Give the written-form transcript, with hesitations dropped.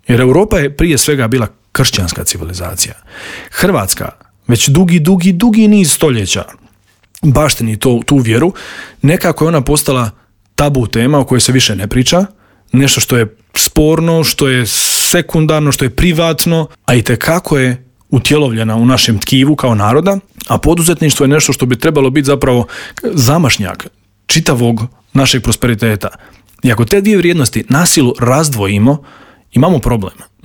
Jer Europa je prije svega bila kršćanska civilizacija. Hrvatska već dugi niz stoljeća baštini tu vjeru, nekako je ona postala tabu tema o kojoj se više ne priča, nešto što je sporno, što je sekundarno, što je privatno, a itekako je utjelovljena u našem tkivu kao naroda, a poduzetništvo je nešto što bi trebalo biti zapravo zamašnjak čitavog našeg prosperiteta. I ako te dvije vrijednosti na silu razdvojimo, imamo problem.